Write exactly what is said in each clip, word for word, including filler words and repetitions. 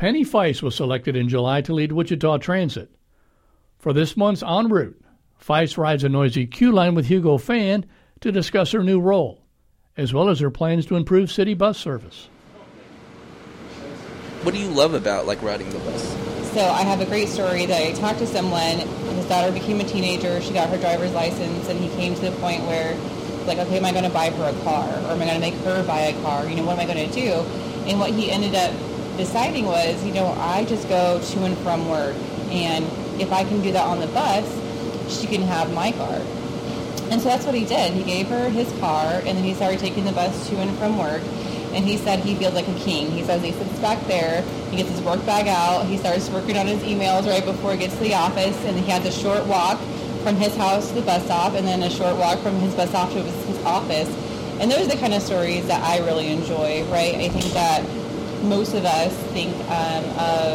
Penny Feist was selected in July to lead Wichita Transit. For this month's En Route, Feist rides a noisy queue line with Hugo Fan to discuss her new role, as well as her plans to improve city bus service. What do you love about like riding the bus? So I have a great story that I talked to someone. His daughter became a teenager. She got her driver's license, and he came to the point where, like, okay, am I going to buy her a car, or am I going to make her buy a car? You know, what am I going to do? And what he ended up deciding was, you know, I just go to and from work, and if I can do that on the bus, she can have my car. And so that's what he did. He gave her his car, and then he started taking the bus to and from work. And he said he feels like a king. He says he sits back there, he gets his work bag out, he starts working on his emails right before he gets to the office, and he has a short walk from his house to the bus stop, and then a short walk from his bus stop to his, his office. And those are the kind of stories that I really enjoy, right? I think that most of us think um,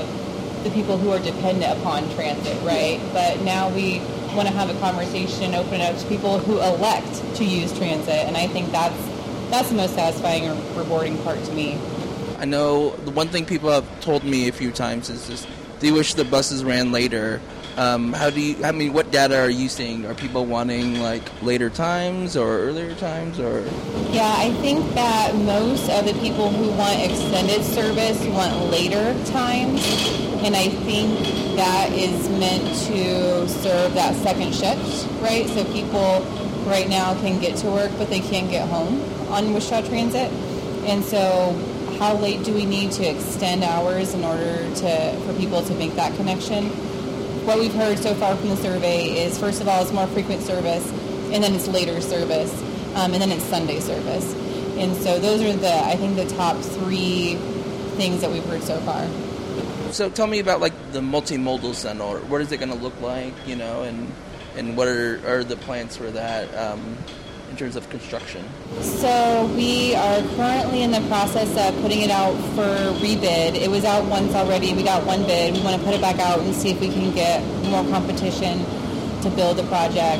of the people who are dependent upon transit, right? But now we want to have a conversation, open it up to people who elect to use transit, and I think that's That's the most satisfying or rewarding part to me. I know the one thing people have told me a few times is just they wish the buses ran later. Um, how do you, I mean, what data are you seeing? Are people wanting like later times or earlier times or? Yeah, I think that most of the people who want extended service want later times. And I think that is meant to serve that second shift, right? So people right now can get to work, but they can't get home on Wichita Transit. And so how late do we need to extend hours in order to for people to make that connection? What we've heard so far from the survey is, first of all, it's more frequent service, and then it's later service, um, and then it's Sunday service. And so those are the, I think, the top three things that we've heard so far. So tell me about like the multimodal center. What is it going to look like, you know, and and what are, are the plans for that um, in terms of construction? So we are currently in the process of putting it out for rebid. It was out once already. We got one bid. We want to put it back out and see if we can get more competition to build the project.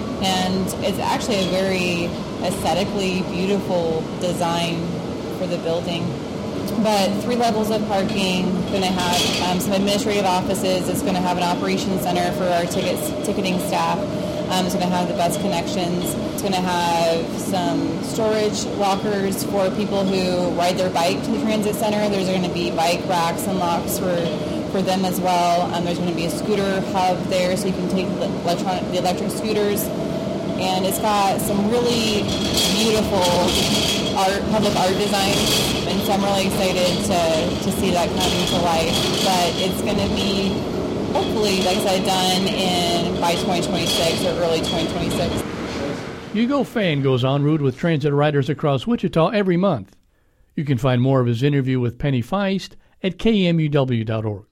And it's actually a very aesthetically beautiful design for the building. But three levels of parking, going to have um, some administrative offices. It's going to have an operations center for our tickets, ticketing staff. Um, it's going to have the bus connections. It's going to have some storage lockers for people who ride their bike to the transit center. There's going to be bike racks and locks for, for them as well. Um, there's going to be a scooter hub there so you can take the electronic, the electric scooters. And it's got some really beautiful art, public art designs, and so I'm really excited to, to see that coming to life. But it's going to be, hopefully, like I said, done in by twenty twenty-six or early twenty twenty-six. Hugo Fan goes en route with transit riders across Wichita every month. You can find more of his interview with Penny Feist at K M U W dot org.